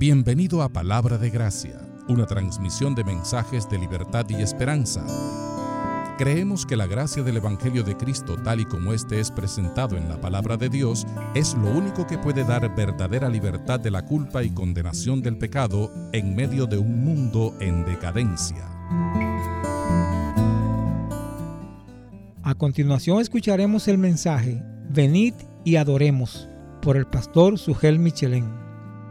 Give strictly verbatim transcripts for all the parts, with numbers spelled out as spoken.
Bienvenido a Palabra de Gracia, una transmisión de mensajes de libertad y esperanza. Creemos que la gracia del Evangelio de Cristo, tal y como éste es presentado en la Palabra de Dios, es lo único que puede dar verdadera libertad de la culpa y condenación del pecado en medio de un mundo en decadencia. A continuación escucharemos el mensaje Venid y adoremos por el pastor Sugel Michelén.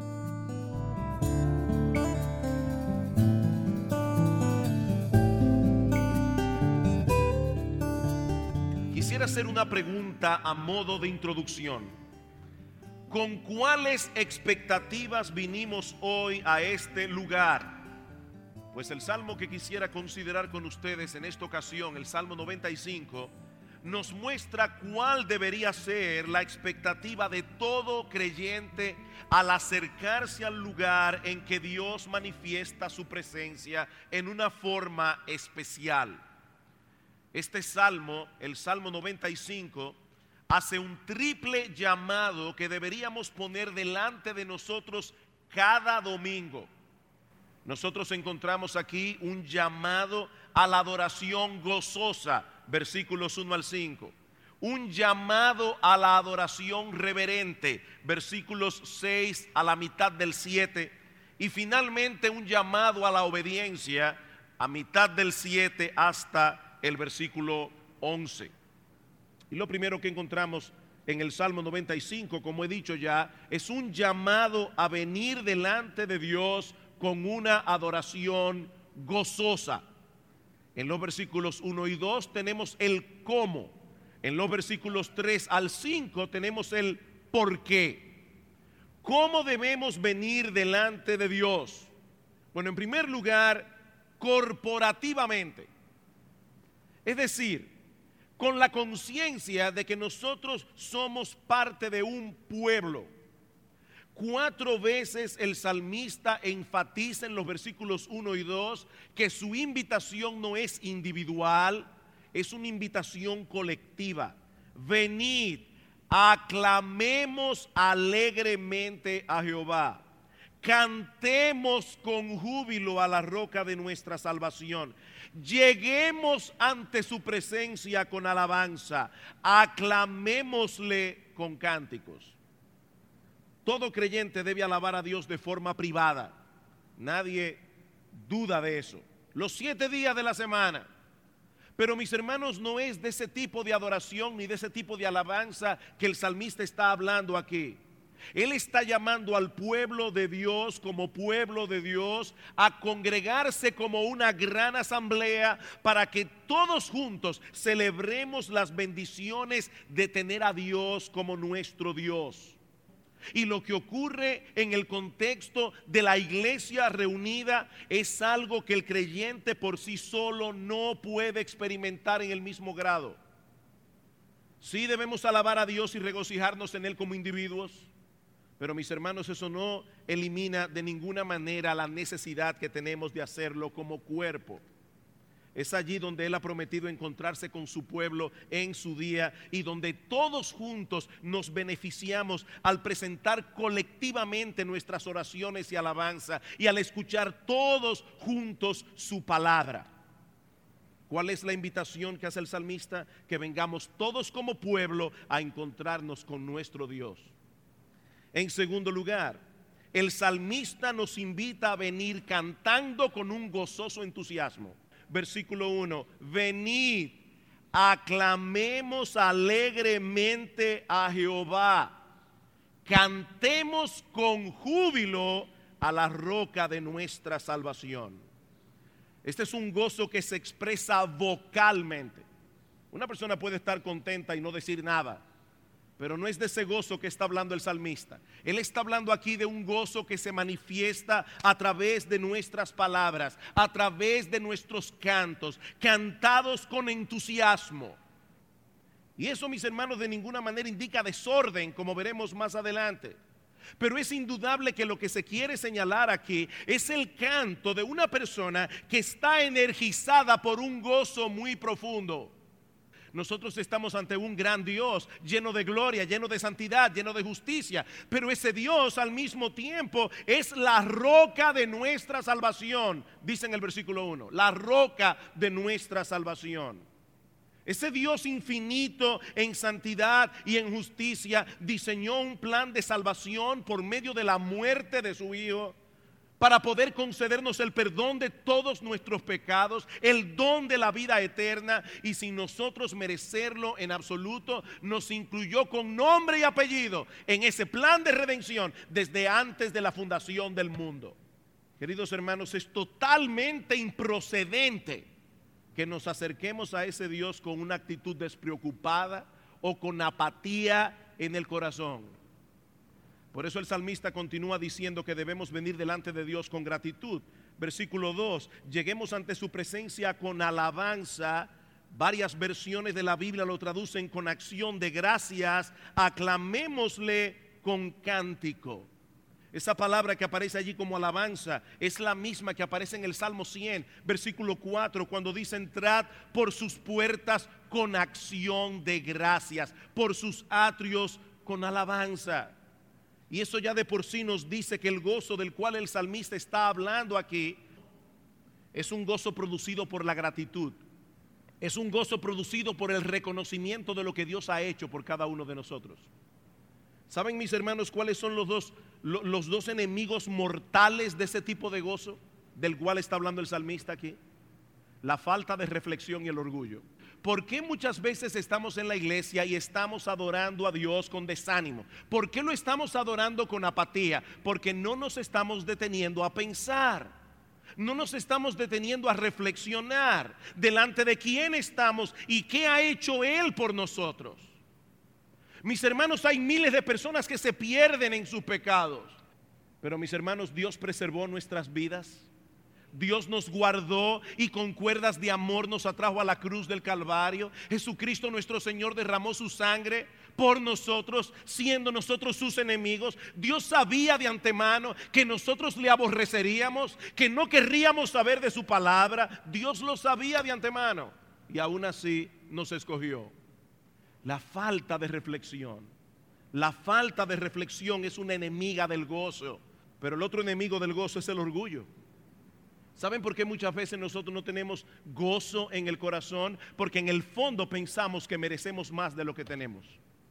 Quisiera hacer una pregunta a modo de introducción. ¿Con cuáles expectativas vinimos hoy a este lugar? Pues el salmo que quisiera considerar con ustedes en esta ocasión, el Salmo noventa y cinco, nos muestra cuál debería ser la expectativa de todo creyente al acercarse al lugar en que Dios manifiesta su presencia en una forma especial. Este salmo, el Salmo noventa y cinco, hace un triple llamado que deberíamos poner delante de nosotros cada domingo. Nosotros encontramos aquí un llamado a la adoración gozosa, versículos uno al cinco. Un llamado a la adoración reverente, versículos seis a la mitad del siete. Y finalmente un llamado a la obediencia a mitad del siete hasta el versículo once. Y lo primero que encontramos en el Salmo noventa y cinco, como he dicho ya, es un llamado a venir delante de Dios con una adoración gozosa. En los versículos uno y dos tenemos el cómo. En los versículos tres al cinco tenemos el por qué. ¿Cómo debemos venir delante de Dios? Bueno, en primer lugar, corporativamente. Es decir, con la conciencia de que nosotros somos parte de un pueblo. Cuatro veces el salmista enfatiza en los versículos uno y dos que su invitación no es individual, es una invitación colectiva. Venid, aclamemos alegremente a Jehová. Cantemos con júbilo a la roca de nuestra salvación. Lleguemos ante su presencia con alabanza. Aclamémosle con cánticos. Todo creyente debe alabar a Dios de forma privada. Nadie duda de eso. Los siete días de la semana. Pero mis hermanos, no es de ese tipo de adoración ni de ese tipo de alabanza que el salmista está hablando aquí. Él está llamando al pueblo de Dios como pueblo de Dios a congregarse como una gran asamblea para que todos juntos celebremos las bendiciones de tener a Dios como nuestro Dios. Y lo que ocurre en el contexto de la iglesia reunida es algo que el creyente por sí solo no puede experimentar en el mismo grado. Sí debemos alabar a Dios y regocijarnos en Él como individuos. Pero mis hermanos, eso no elimina de ninguna manera la necesidad que tenemos de hacerlo como cuerpo. Es allí donde Él ha prometido encontrarse con su pueblo en su día y donde todos juntos nos beneficiamos al presentar colectivamente nuestras oraciones y alabanza y al escuchar todos juntos su palabra. ¿Cuál es la invitación que hace el salmista? Que vengamos todos como pueblo a encontrarnos con nuestro Dios. En segundo lugar, el salmista nos invita a venir cantando con un gozoso entusiasmo. Versículo uno, venid, aclamemos alegremente a Jehová, cantemos con júbilo a la roca de nuestra salvación. Este es un gozo que se expresa vocalmente. Una persona puede estar contenta y no decir nada, pero no es de ese gozo que está hablando el salmista. Él está hablando aquí de un gozo que se manifiesta a través de nuestras palabras, a través de nuestros cantos, cantados con entusiasmo. Y eso, mis hermanos, de ninguna manera indica desorden, como veremos más adelante. Pero es indudable que lo que se quiere señalar aquí es el canto de una persona que está energizada por un gozo muy profundo. Nosotros estamos ante un gran Dios, lleno de gloria, lleno de santidad, lleno de justicia. Pero ese Dios al mismo tiempo es la roca de nuestra salvación. Dice en el versículo uno, la roca de nuestra salvación. Ese Dios infinito en santidad y en justicia diseñó un plan de salvación por medio de la muerte de su Hijo, para poder concedernos el perdón de todos nuestros pecados, el don de la vida eterna, y sin nosotros merecerlo en absoluto, nos incluyó con nombre y apellido en ese plan de redención desde antes de la fundación del mundo. Queridos hermanos, es totalmente improcedente que nos acerquemos a ese Dios con una actitud despreocupada o con apatía en el corazón. Por eso el salmista continúa diciendo que debemos venir delante de Dios con gratitud. Versículo dos, lleguemos ante su presencia con alabanza. Varias versiones de la Biblia lo traducen con acción de gracias. Aclamémosle con cántico. Esa palabra que aparece allí como alabanza es la misma que aparece en el Salmo cien, versículo cuatro, cuando dice: entrad por sus puertas con acción de gracias, por sus atrios con alabanza. Y eso ya de por sí nos dice que el gozo del cual el salmista está hablando aquí es un gozo producido por la gratitud. Es un gozo producido por el reconocimiento de lo que Dios ha hecho por cada uno de nosotros. ¿Saben, mis hermanos, cuáles son los dos, los dos enemigos mortales de ese tipo de gozo del cual está hablando el salmista aquí? La falta de reflexión y el orgullo. ¿Por qué muchas veces estamos en la iglesia y estamos adorando a Dios con desánimo? ¿Por qué lo estamos adorando con apatía? Porque no nos estamos deteniendo a pensar. No nos estamos deteniendo a reflexionar delante de quién estamos y qué ha hecho Él por nosotros. Mis hermanos, hay miles de personas que se pierden en sus pecados. Pero mis hermanos, Dios preservó nuestras vidas. Dios nos guardó y con cuerdas de amor nos atrajo a la cruz del Calvario. Jesucristo nuestro Señor derramó su sangre por nosotros, siendo nosotros sus enemigos. Dios sabía de antemano que nosotros le aborreceríamos, que no querríamos saber de su palabra. Dios lo sabía de antemano y aún así nos escogió. La falta de reflexión, la falta de reflexión es una enemiga del gozo, pero el otro enemigo del gozo es el orgullo. ¿Saben por qué muchas veces nosotros no tenemos gozo en el corazón? Porque en el fondo pensamos que merecemos más de lo que tenemos.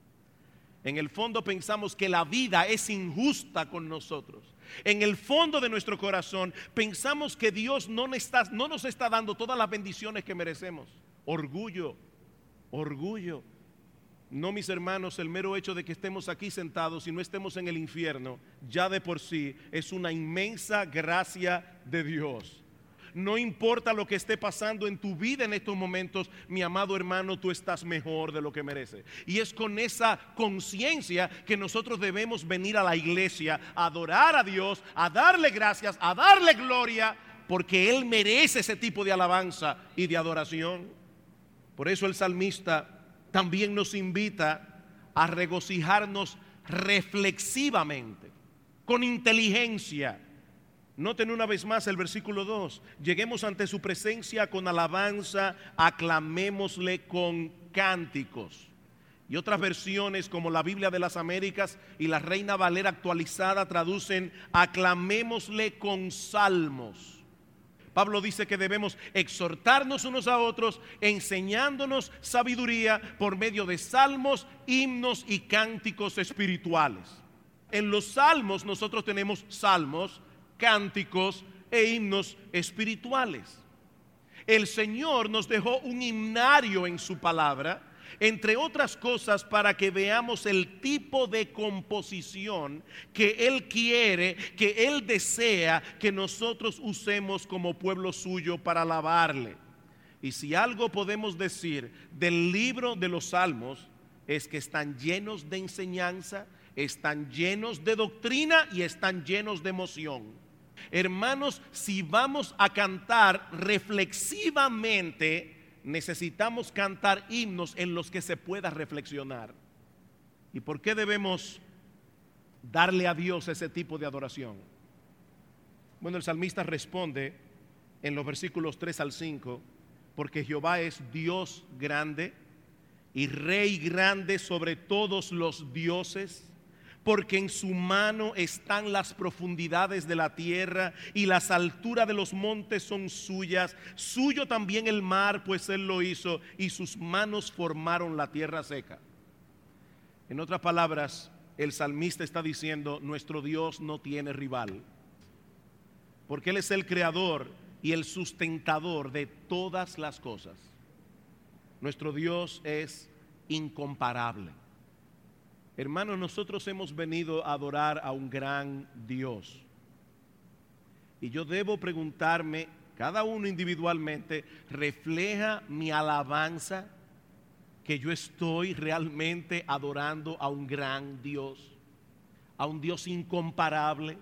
En el fondo pensamos que la vida es injusta con nosotros. En el fondo de nuestro corazón pensamos que Dios no nos está, no nos está dando todas las bendiciones que merecemos. Orgullo, orgullo. No, mis hermanos, el mero hecho de que estemos aquí sentados y no estemos en el infierno, ya de por sí es una inmensa gracia de Dios. No importa lo que esté pasando en tu vida en estos momentos, mi amado hermano, tú estás mejor de lo que mereces. Y es con esa conciencia que nosotros debemos venir a la iglesia, a adorar a Dios, a darle gracias, a darle gloria, porque Él merece ese tipo de alabanza y de adoración. Por eso el salmista también nos invita a regocijarnos reflexivamente, con inteligencia. Noten una vez más el versículo dos. Lleguemos ante su presencia con alabanza, aclamémosle con cánticos. Y otras versiones como la Biblia de las Américas y la Reina Valera actualizada traducen aclamémosle con salmos. Pablo dice que debemos exhortarnos unos a otros, enseñándonos sabiduría por medio de salmos, himnos y cánticos espirituales. En los salmos nosotros tenemos salmos, cánticos e himnos espirituales. El Señor nos dejó un himnario en su palabra, entre otras cosas, para que veamos el tipo de composición que Él quiere, que Él desea que nosotros usemos como pueblo suyo para alabarle. Y si algo podemos decir del libro de los Salmos, es que están llenos de enseñanza, están llenos de doctrina y están llenos de emoción. Hermanos, si vamos a cantar reflexivamente, necesitamos cantar himnos en los que se pueda reflexionar. ¿Y por qué debemos darle a Dios ese tipo de adoración? Bueno, el salmista responde en los versículos tres al cinco: porque Jehová es Dios grande y Rey grande sobre todos los dioses, porque en su mano están las profundidades de la tierra y las alturas de los montes son suyas. Suyo también el mar, pues él lo hizo, y sus manos formaron la tierra seca. En otras palabras, el salmista está diciendo: nuestro Dios no tiene rival, porque Él es el creador y el sustentador de todas las cosas. Nuestro Dios es incomparable. Hermanos, nosotros hemos venido a adorar a un gran Dios. Y yo debo preguntarme, cada uno individualmente, ¿refleja mi alabanza que yo estoy realmente adorando a un gran Dios? A un Dios incomparable.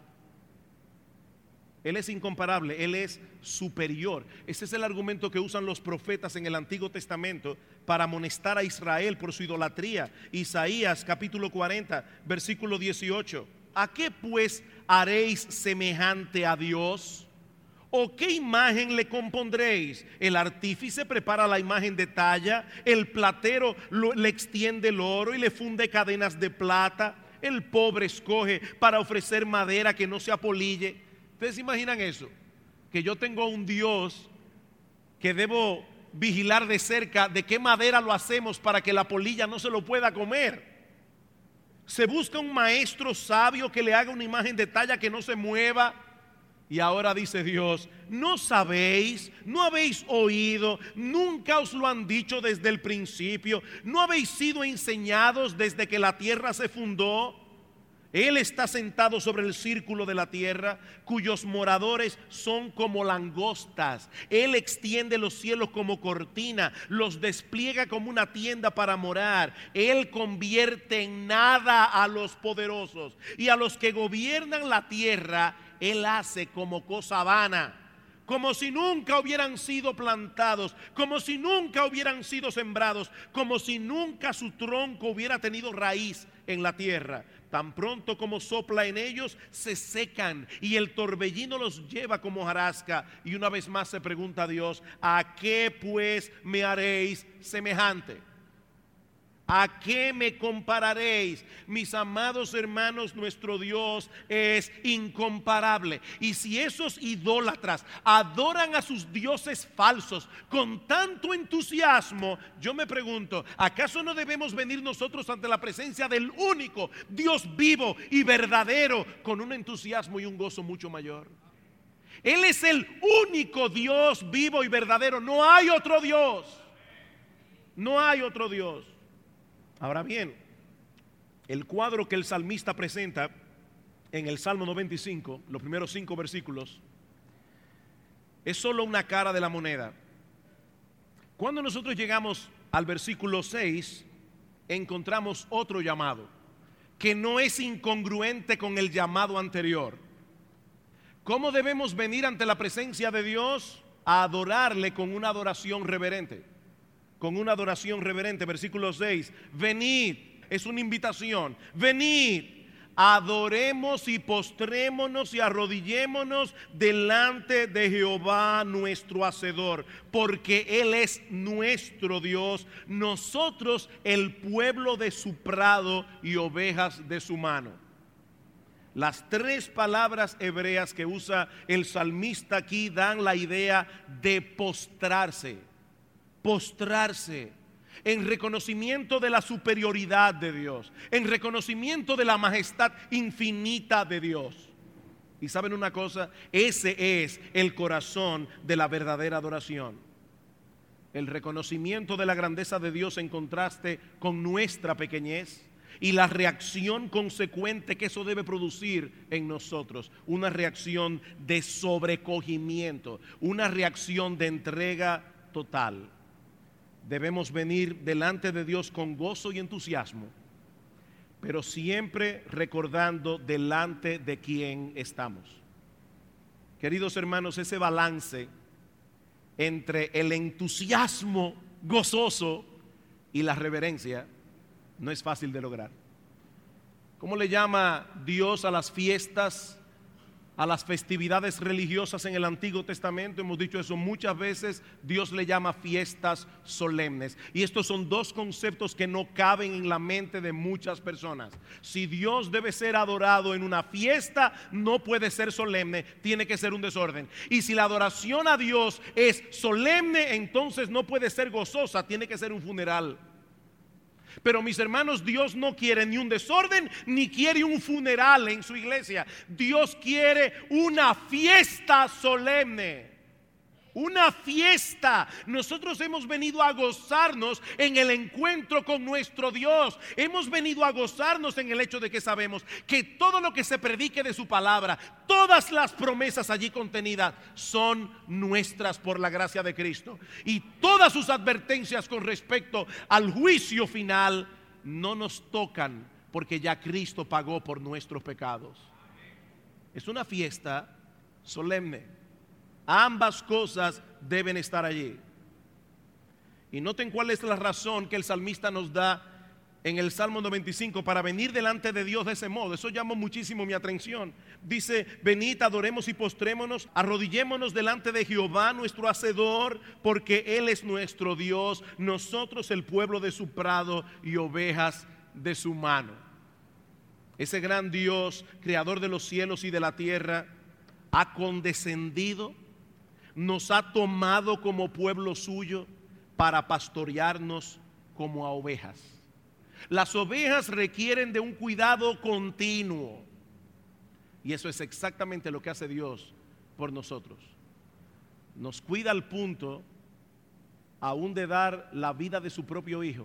Él es incomparable, Él es superior. Ese es el argumento que usan los profetas en el Antiguo Testamento para amonestar a Israel por su idolatría. Isaías capítulo cuarenta, versículo dieciocho. ¿A qué pues haréis semejante a Dios? ¿O qué imagen le compondréis? El artífice prepara la imagen de talla, el platero lo, le extiende el oro y le funde cadenas de plata. El pobre escoge para ofrecer madera que no se apolille. ¿Ustedes se imaginan eso? Que yo tengo un Dios que debo vigilar de cerca de qué madera lo hacemos para que la polilla no se lo pueda comer. Se busca un maestro sabio que le haga una imagen de talla que no se mueva. Y ahora dice Dios: ¿no sabéis? ¿No habéis oído? ¿Nunca os lo han dicho desde el principio? ¿No habéis sido enseñados desde que la tierra se fundó? Él está sentado sobre el círculo de la tierra, cuyos moradores son como langostas. Él extiende los cielos como cortina, los despliega como una tienda para morar. Él convierte en nada a los poderosos, y a los que gobiernan la tierra Él hace como cosa vana, como si nunca hubieran sido plantados, como si nunca hubieran sido sembrados, como si nunca su tronco hubiera tenido raíz en la tierra. Tan pronto como sopla en ellos, se secan y el torbellino los lleva como hojarasca. Y una vez más se pregunta a Dios: ¿a qué pues me haréis semejante? ¿A qué me compararéis? Mis amados hermanos, nuestro Dios es incomparable. Y si esos idólatras adoran a sus dioses falsos con tanto entusiasmo, yo me pregunto, ¿acaso no debemos venir nosotros ante la presencia del único Dios vivo y verdadero con un entusiasmo y un gozo mucho mayor? Él es el único Dios vivo y verdadero. No hay otro Dios. No hay otro Dios. Ahora bien, el cuadro que el salmista presenta en el Salmo noventa y cinco, los primeros cinco versículos, es solo una cara de la moneda. Cuando nosotros llegamos al versículo seis, encontramos otro llamado que no es incongruente con el llamado anterior. ¿Cómo debemos venir ante la presencia de Dios? A adorarle con una adoración reverente. Con una adoración reverente. Versículo seis: venid, es una invitación. Venid, adoremos y postrémonos y arrodillémonos delante de Jehová nuestro Hacedor, porque Él es nuestro Dios, nosotros el pueblo de su prado y ovejas de su mano. Las tres palabras hebreas que usa el salmista aquí dan la idea de postrarse. Postrarse en reconocimiento de la superioridad de Dios, en reconocimiento de la majestad infinita de Dios. Y saben una cosa, ese es el corazón de la verdadera adoración. El reconocimiento de la grandeza de Dios en contraste con nuestra pequeñez y la reacción consecuente que eso debe producir en nosotros. Una reacción de sobrecogimiento, una reacción de entrega total. Debemos venir delante de Dios con gozo y entusiasmo, pero siempre recordando delante de quién estamos. Queridos hermanos, ese balance entre el entusiasmo gozoso y la reverencia no es fácil de lograr. ¿Cómo le llama Dios a las fiestas, a las festividades religiosas en el Antiguo Testamento? Hemos dicho eso muchas veces. Dios le llama fiestas solemnes. Y estos son dos conceptos que no caben en la mente de muchas personas. Si Dios debe ser adorado en una fiesta, no puede ser solemne, tiene que ser un desorden. Y si la adoración a Dios es solemne, entonces no puede ser gozosa, tiene que ser un funeral. Pero mis hermanos, Dios no quiere ni un desorden ni quiere un funeral en su iglesia. Dios quiere una fiesta solemne. Una fiesta. Nosotros hemos venido a gozarnos en el encuentro con nuestro Dios. Hemos venido a gozarnos en el hecho de que sabemos que todo lo que se predique de su palabra, todas las promesas allí contenidas son nuestras por la gracia de Cristo. Y todas sus advertencias con respecto al juicio final no nos tocan, porque ya Cristo pagó por nuestros pecados. Es una fiesta solemne. Ambas cosas deben estar allí. Y noten cuál es la razón que el salmista nos da en el Salmo noventa y cinco para venir delante de Dios de ese modo. Eso llamó muchísimo mi atención. Dice: venid, adoremos y postrémonos, arrodillémonos delante de Jehová nuestro Hacedor, porque Él es nuestro Dios, nosotros el pueblo de su prado y ovejas de su mano. Ese gran Dios, creador de los cielos y de la tierra, ha condescendido, nos ha tomado como pueblo suyo para pastorearnos como a ovejas. Las ovejas requieren de un cuidado continuo, y eso es exactamente lo que hace Dios por nosotros. Nos cuida al punto aún de dar la vida de su propio Hijo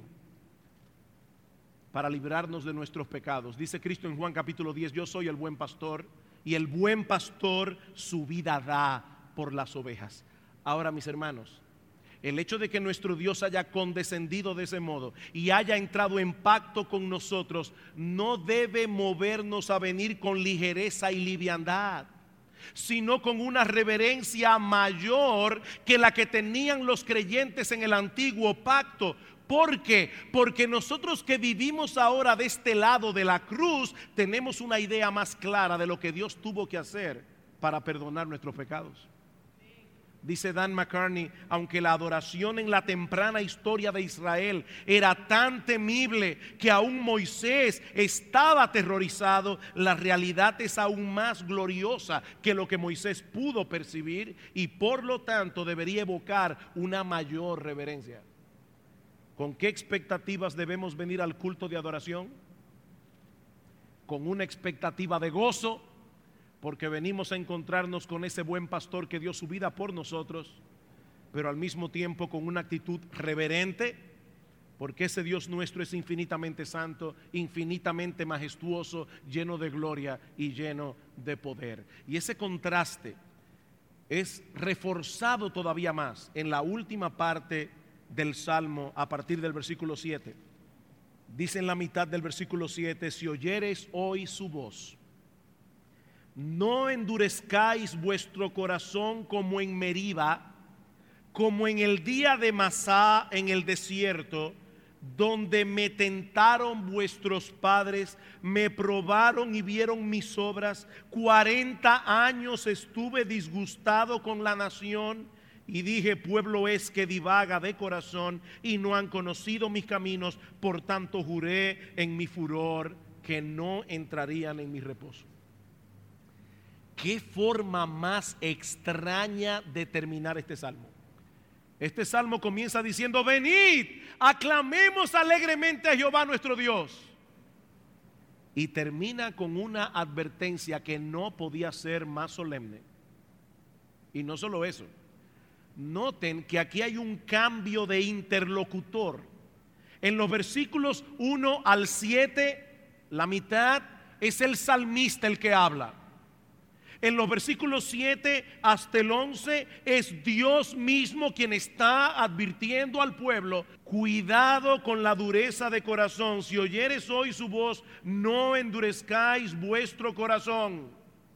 para librarnos de nuestros pecados. Dice Cristo en Juan capítulo diez: yo soy el buen pastor, y el buen pastor su vida da por las ovejas. Ahora, mis hermanos, el hecho de que nuestro Dios haya condescendido de ese modo y haya entrado en pacto con nosotros no debe movernos a venir con ligereza y liviandad, sino con una reverencia mayor que la que tenían los creyentes en el antiguo pacto. ¿Por qué? Porque nosotros que vivimos ahora de este lado de la cruz tenemos una idea más clara de lo que Dios tuvo que hacer para perdonar nuestros pecados. Dice Dan McCartney: aunque la adoración en la temprana historia de Israel era tan temible que aún Moisés estaba aterrorizado, la realidad es aún más gloriosa que lo que Moisés pudo percibir, y por lo tanto debería evocar una mayor reverencia. ¿Con qué expectativas debemos venir al culto de adoración? Con una expectativa de gozo, porque venimos a encontrarnos con ese buen pastor que dio su vida por nosotros, pero al mismo tiempo con una actitud reverente, porque ese Dios nuestro es infinitamente santo, infinitamente majestuoso, lleno de gloria y lleno de poder. Y ese contraste es reforzado todavía más en la última parte del Salmo, a partir del versículo siete. Dice en la mitad del versículo siete: si oyereis hoy su voz, no endurezcáis vuestro corazón como en Meriba, como en el día de Masá en el desierto, donde me tentaron vuestros padres, me probaron y vieron mis obras. Cuarenta años estuve disgustado con la nación, y dije: pueblo es que divaga de corazón, y no han conocido mis caminos. Por tanto juré en mi furor que no entrarían en mi reposo. ¿Qué forma más extraña de terminar este salmo? Este salmo comienza diciendo: venid, aclamemos alegremente a Jehová nuestro Dios. Y termina con una advertencia que no podía ser más solemne. Y no solo eso, noten que aquí hay un cambio de interlocutor. En los versículos uno al siete, la mitad es el salmista el que habla. En los versículos siete hasta el once es Dios mismo quien está advirtiendo al pueblo: cuidado con la dureza de corazón. Si oyeres hoy su voz, no endurezcáis vuestro corazón.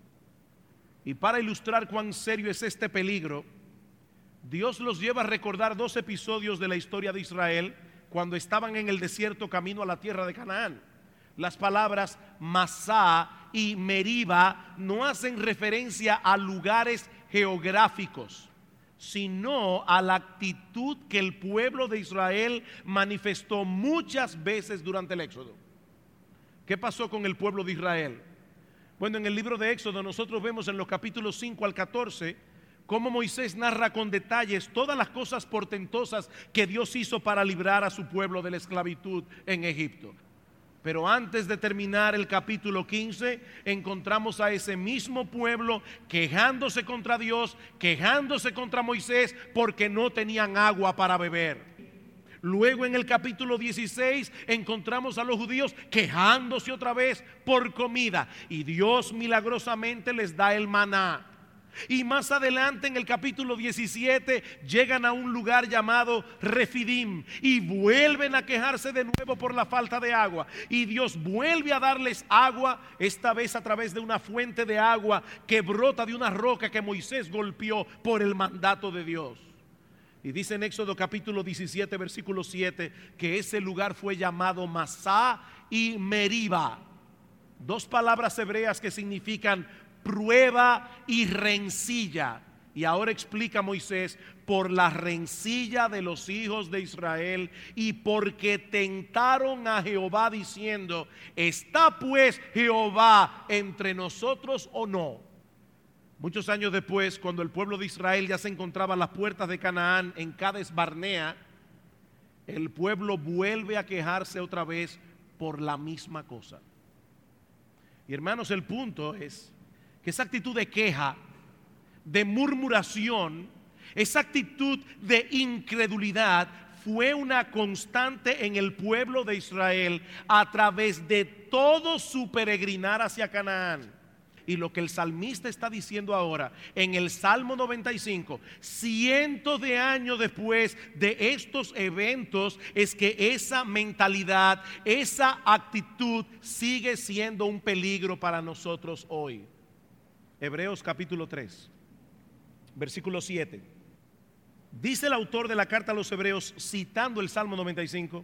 Y para ilustrar cuán serio es este peligro, Dios los lleva a recordar dos episodios de la historia de Israel cuando estaban en el desierto camino a la tierra de Canaán. Las palabras Masá y Meriba no hacen referencia a lugares geográficos. sino a la actitud que el pueblo de Israel manifestó muchas veces durante el Éxodo. ¿Qué pasó con el pueblo de Israel? Bueno, en el libro de Éxodo nosotros vemos en los capítulos cinco al catorce cómo Moisés narra con detalles todas las cosas portentosas que Dios hizo para librar a su pueblo de la esclavitud en Egipto. Pero antes de terminar el capítulo quince, encontramos a ese mismo pueblo quejándose contra Dios, quejándose contra Moisés porque no tenían agua para beber. Luego en el capítulo dieciséis encontramos a los judíos quejándose otra vez por comida, y Dios milagrosamente les da el maná. Y más adelante en el capítulo diecisiete llegan a un lugar llamado Refidim y vuelven a quejarse de nuevo por la falta de agua, y Dios vuelve a darles agua, esta vez a través de una fuente de agua que brota de una roca que Moisés golpeó por el mandato de Dios. Y dice en Éxodo capítulo diecisiete versículo siete que ese lugar fue llamado Masá y Meriba, dos palabras hebreas que significan prueba y rencilla. Y ahora explica Moisés: por la rencilla de los hijos de Israel y porque tentaron a Jehová diciendo: ¿está pues Jehová entre nosotros o no? Muchos años después, cuando el pueblo de Israel ya se encontraba a las puertas de Canaán, en Cades Barnea, el pueblo vuelve a quejarse otra vez por la misma cosa. Y hermanos, el punto es que esa actitud de queja, de murmuración, esa actitud de incredulidad fue una constante en el pueblo de Israel a través de todo su peregrinar hacia Canaán. Y lo que el salmista está diciendo ahora en el Salmo noventa y cinco, cientos de años después de estos eventos, es que esa mentalidad, esa actitud sigue siendo un peligro para nosotros hoy. Hebreos capítulo tres, versículo siete. Dice el autor de la carta a los Hebreos, citando el Salmo noventa y cinco: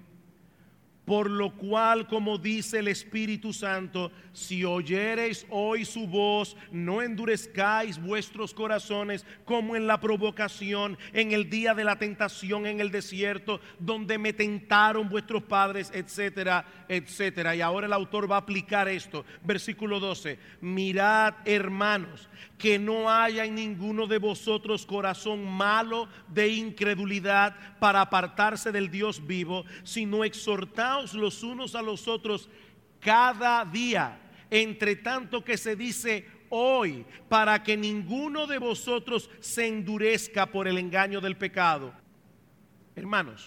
por lo cual, como dice el Espíritu Santo, si oyereis hoy su voz, no endurezcáis vuestros corazones como en la provocación, en el día de la tentación en el desierto, donde me tentaron vuestros padres, etcétera, etcétera. Y ahora el autor va a aplicar esto. Versículo doce: mirad, hermanos, que no haya en ninguno de vosotros corazón malo de incredulidad para apartarse del Dios vivo, sino exhortaos los unos a los otros cada día, entre tanto que se dice hoy, para que ninguno de vosotros se endurezca por el engaño del pecado. Hermanos,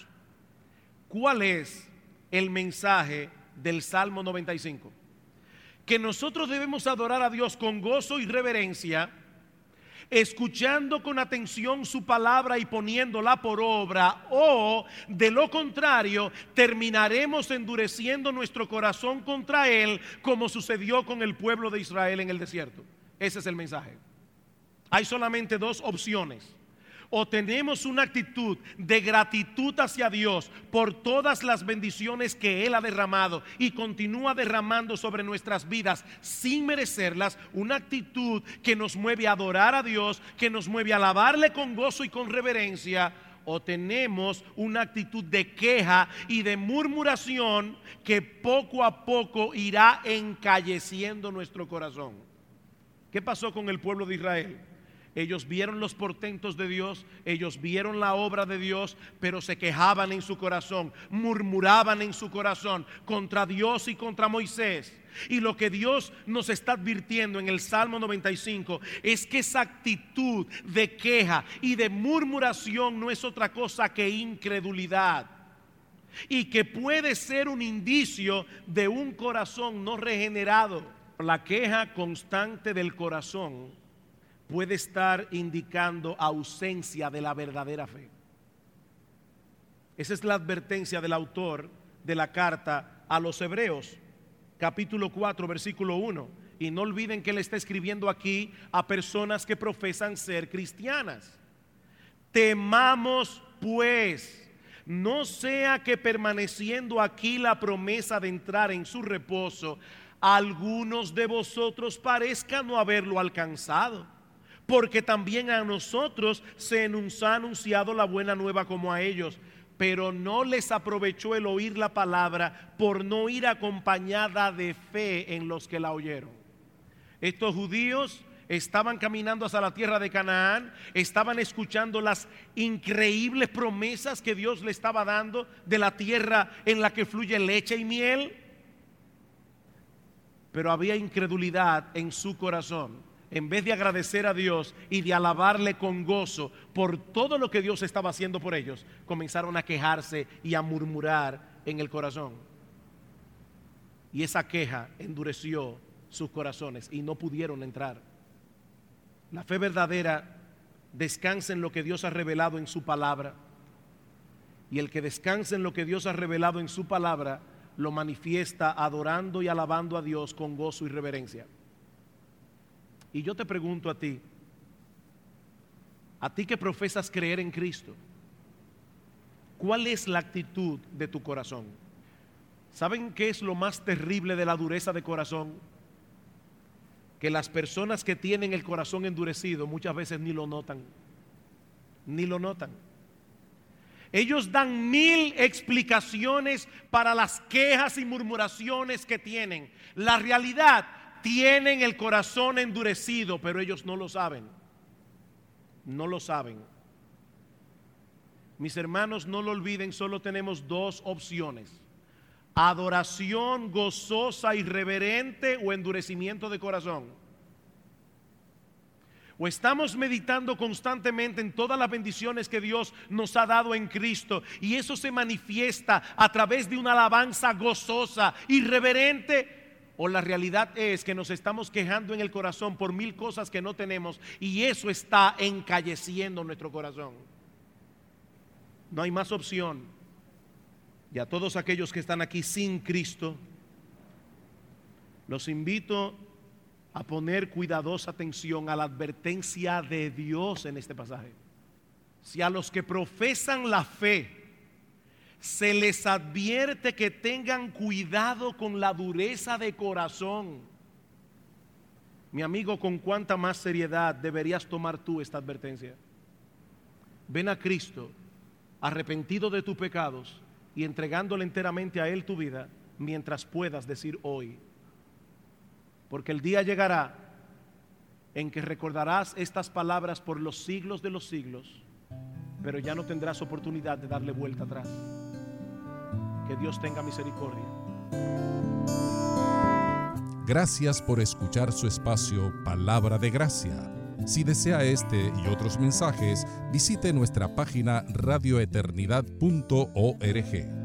¿cuál es el mensaje del Salmo noventa y cinco? Que nosotros debemos adorar a Dios con gozo y reverencia, escuchando con atención su palabra y poniéndola por obra, o de lo contrario terminaremos endureciendo nuestro corazón contra Él, como sucedió con el pueblo de Israel en el desierto. Ese es el mensaje. Hay solamente dos opciones: o tenemos una actitud de gratitud hacia Dios por todas las bendiciones que Él ha derramado y continúa derramando sobre nuestras vidas sin merecerlas, una actitud que nos mueve a adorar a Dios, que nos mueve a alabarle con gozo y con reverencia, o tenemos una actitud de queja y de murmuración que poco a poco irá encalleciendo nuestro corazón. ¿Qué pasó con el pueblo de Israel? Ellos vieron los portentos de Dios, ellos vieron la obra de Dios, pero se quejaban en su corazón, murmuraban en su corazón contra Dios y contra Moisés. Y lo que Dios nos está advirtiendo en el Salmo noventa y cinco es que esa actitud de queja y de murmuración no es otra cosa que incredulidad, y que puede ser un indicio de un corazón no regenerado. La queja constante del corazón puede estar indicando ausencia de la verdadera fe. Esa es la advertencia del autor de la carta a los Hebreos, capítulo cuatro, versículo uno. Y no olviden que él está escribiendo aquí a personas que profesan ser cristianas. Temamos pues, no sea que permaneciendo aquí la promesa de entrar en su reposo, algunos de vosotros parezcan no haberlo alcanzado. porque también a nosotros se nos ha anunciado la buena nueva como a ellos, pero no les aprovechó el oír la palabra por no ir acompañada de fe en los que la oyeron. Estos judíos estaban caminando hacia la tierra de Canaán, estaban escuchando las increíbles promesas que Dios le estaba dando de la tierra en la que fluye leche y miel, pero había incredulidad en su corazón. En vez de agradecer a Dios y de alabarle con gozo por todo lo que Dios estaba haciendo por ellos, comenzaron a quejarse y a murmurar en el corazón. Y esa queja endureció sus corazones y no pudieron entrar. La fe verdadera descansa en lo que Dios ha revelado en su palabra, y el que descansa en lo que Dios ha revelado en su palabra lo manifiesta adorando y alabando a Dios con gozo y reverencia. Y yo te pregunto a ti, a ti que profesas creer en Cristo, ¿cuál es la actitud de tu corazón? ¿Saben qué es lo más terrible de la dureza de corazón? Que las personas que tienen el corazón endurecido muchas veces ni lo notan, ni lo notan. Ellos dan mil explicaciones para las quejas y murmuraciones que tienen. La realidad, tienen el corazón endurecido, pero ellos no lo saben. No lo saben. Mis hermanos, no lo olviden, solo tenemos dos opciones: adoración gozosa y reverente o endurecimiento de corazón. O estamos meditando constantemente en todas las bendiciones que Dios nos ha dado en Cristo, y eso se manifiesta a través de una alabanza gozosa y reverente, o la realidad es que nos estamos quejando en el corazón por mil cosas que no tenemos, y eso está encalleciendo nuestro corazón. No hay más opción. Y a todos aquellos que están aquí sin Cristo, los invito a poner cuidadosa atención a la advertencia de Dios en este pasaje. Si a los que profesan la fe se les advierte que tengan cuidado con la dureza de corazón, mi amigo, ¿con cuánta más seriedad deberías tomar tú esta advertencia? Ven a Cristo, arrepentido de tus pecados y entregándole enteramente a Él tu vida, mientras puedas decir hoy. Porque el día llegará en que recordarás estas palabras por los siglos de los siglos, pero ya no tendrás oportunidad de darle vuelta atrás. Que Dios tenga misericordia. Gracias por escuchar su espacio Palabra de Gracia. Si desea este y otros mensajes, visite nuestra página radio eternidad punto org.